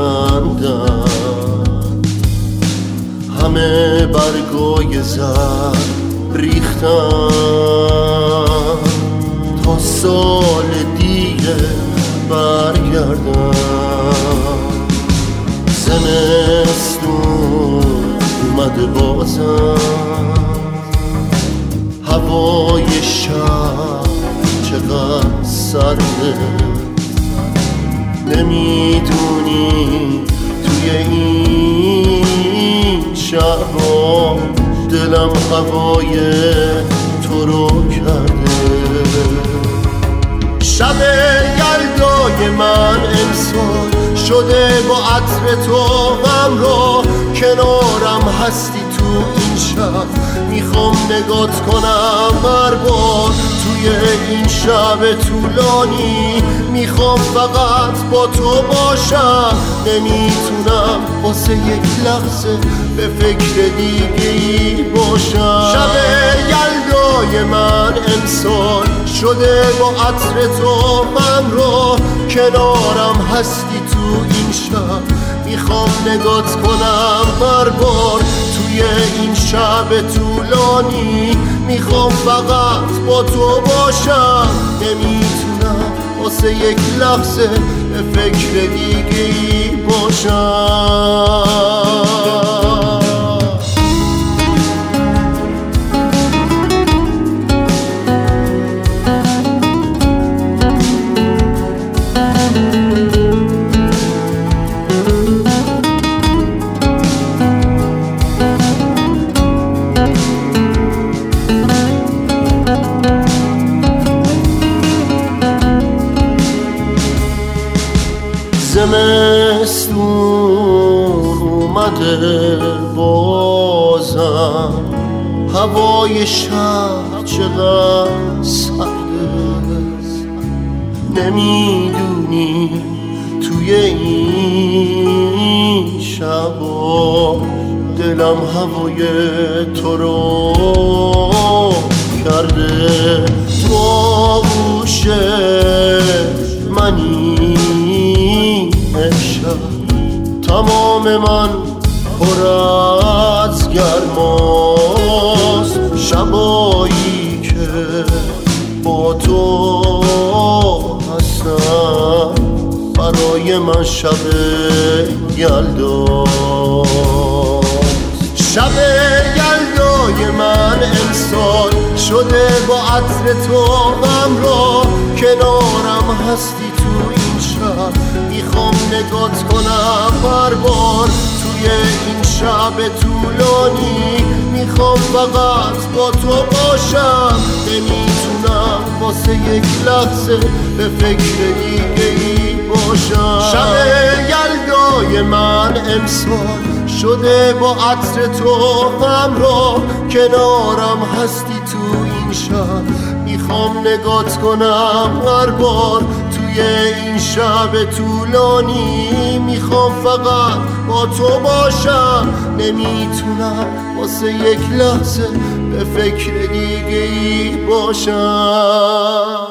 بلندن، همه برگای زر ریختن تا سال دیگه برگردن. زمستون اومده بازم، هوای شب چقدر سرده، نمیدونی توی این شبا دلم هوای تو رو کرده. شب یلدای من امسال شده با عطر تو همراه، کنارم هستی تو این شب، میخوام نگات کنم هر بار توی این شب طولانی، میخوام فقط با تو باشم، نمیتونم واسه یک لحظه به فکر دیگه ای باشم. شب یلدای من امسال شده با عطر تو همراه، کنارم هستی تو این شب، میخوام نگات کنم هر بار توی این شب طولانی، میخوام فقط با تو باشم، نمیتونم واسه یک لحظه به فکر دیگه ای باشم. زمستون اومده بازم، هوای شب چقدر سرده، نمیدونی توی این شبا دلم هوای تو رو کرده. تو آغوش منی تمام من پر از گرماست، شبایی که با تو هستم برای من شب یلداست. شب یلدای من امسال شده با عطر تو همراه، کنارم هستی تو این شب، میخوام نگات کنم هر بار توی این شب طولانی، میخوام فقط با تو باشم، نمیتونم واسه یک لحظه به فکر دیگه ای باشم. شب یلدای من امسال شده با عطر تو همراه، کنارم هستی تو این شب، میخوام نگات کنم هر بار توی این شب طولانی، میخوام فقط با تو باشم، نمیتونم واسه یک لحظه به فکر دیگه ای باشم.